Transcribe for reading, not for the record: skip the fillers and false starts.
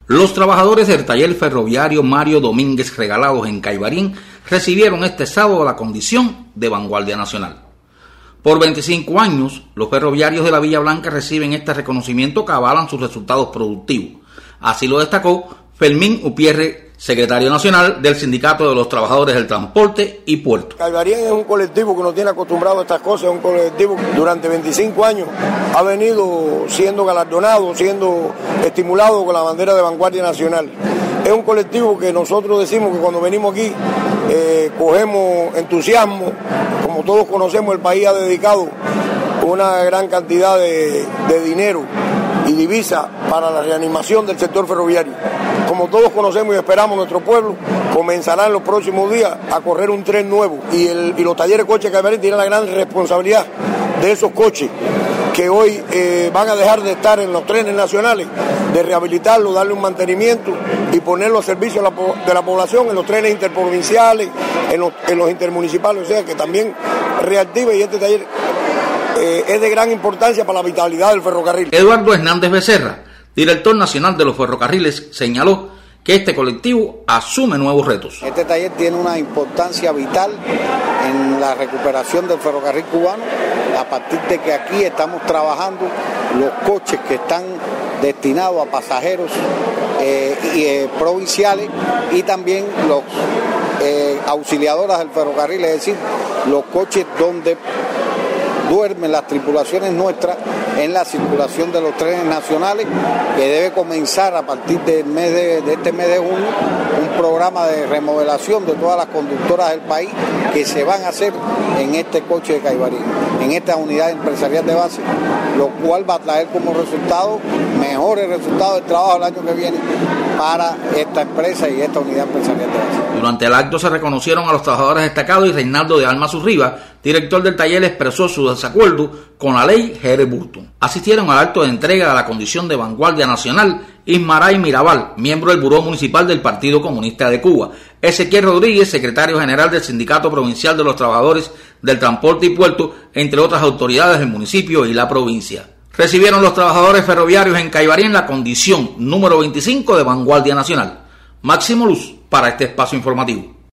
Los trabajadores del taller ferroviario Mario Domínguez Regalados en Caibarín recibieron este sábado la condición de vanguardia nacional. Por 25 años, los ferroviarios de la Villa Blanca reciben este reconocimiento que avalan sus resultados productivos. Así lo destacó Fermín Upierre, secretario nacional del Sindicato de los Trabajadores del Transporte y Puerto. Caibarín es un colectivo que nos tiene acostumbrado a estas cosas, es un colectivo que durante 25 años ha venido siendo galardonado, siendo estimulado con la bandera de vanguardia nacional. Es un colectivo que nosotros decimos que cuando venimos aquí cogemos entusiasmo. Como todos conocemos, el país ha dedicado una gran cantidad de dinero y divisa para la reanimación del sector ferroviario. Como todos conocemos y esperamos, nuestro pueblo comenzará en los próximos días a correr un tren nuevo y los talleres coches Caibarín tienen la gran responsabilidad de esos coches que hoy van a dejar de estar en los trenes nacionales, de rehabilitarlos, darle un mantenimiento y ponerlos a servicio de la población en los trenes interprovinciales, en los intermunicipales, o sea que también reactive, y este taller es de gran importancia para la vitalidad del ferrocarril. Eduardo Hernández Becerra, director nacional de los ferrocarriles, señaló que este colectivo asume nuevos retos. Este taller tiene una importancia vital en la recuperación del ferrocarril cubano, a partir de que aquí estamos trabajando los coches que están destinados a pasajeros provinciales y también los auxiliadoras del ferrocarril, es decir, los coches donde duermen las tripulaciones nuestras en la circulación de los trenes nacionales, que debe comenzar a partir del mes de este mes de junio un programa de remodelación de todas las conductoras del país que se van a hacer en este coche de Caibarín, en esta unidad empresarial de base, lo cual va a traer como resultado mejores resultados de trabajo el año que viene para esta empresa y esta unidad empresarial de base. Durante el acto se reconocieron a los trabajadores destacados y Reinaldo de Alma Zurriba, director del taller, expresó su desacuerdo con la ley Jerez Burton. Asistieron al acto de entrega de la condición de vanguardia nacional Ismaray Mirabal, miembro del Buró Municipal del Partido Comunista de Cuba, Ezequiel Rodríguez, secretario general del Sindicato Provincial de los Trabajadores del Transporte y Puerto, entre otras autoridades del municipio y la provincia. Recibieron los trabajadores ferroviarios en Caibarín la condición número 25 de vanguardia nacional. Máximo Luz para este espacio informativo.